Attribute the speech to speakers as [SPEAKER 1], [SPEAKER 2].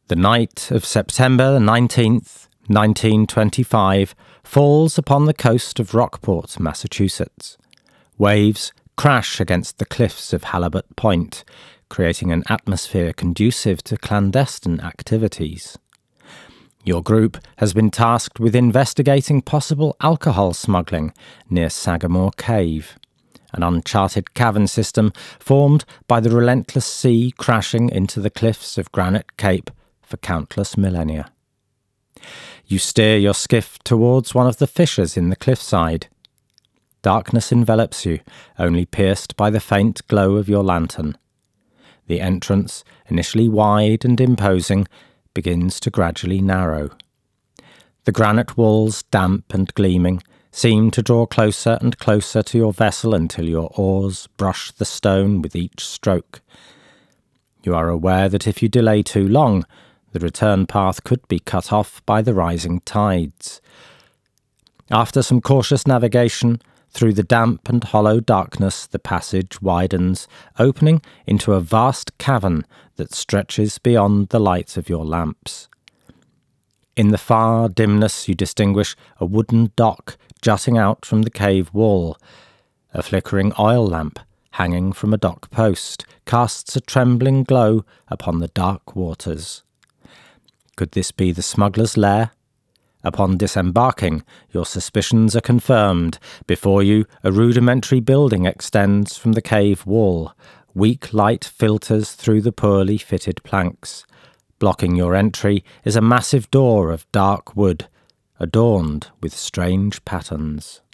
[SPEAKER 1] The night of September the 19th, 1925, falls upon the coast of Rockport, Massachusetts. Waves crash against the cliffs of Halibut Point, creating an atmosphere conducive to clandestine activities. Your group has been tasked with investigating possible alcohol smuggling near Sagamore Cave, an uncharted cavern system formed by the relentless sea crashing into the cliffs of Granite Cape for countless millennia. You steer your skiff towards one of the fissures in the cliffside. Darkness envelops you, only pierced by the faint glow of your lantern. The entrance, initially wide and imposing, begins to gradually narrow. The granite walls, damp and gleaming, seem to draw closer and closer to your vessel until your oars brush the stone with each stroke. You are aware that if you delay too long, the return path could be cut off by the rising tides. After some cautious navigation, through the damp and hollow darkness the passage widens, opening into a vast cavern that stretches beyond the light of your lamps. In the far dimness you distinguish a wooden dock jutting out from the cave wall. A flickering oil lamp, hanging from a dock post, casts a trembling glow upon the dark waters. Could this be the smuggler's lair? Upon disembarking, your suspicions are confirmed. Before you, a rudimentary building extends from the cave wall. Weak light filters through the poorly fitted planks. Blocking your entry is a massive door of dark wood, adorned with strange patterns.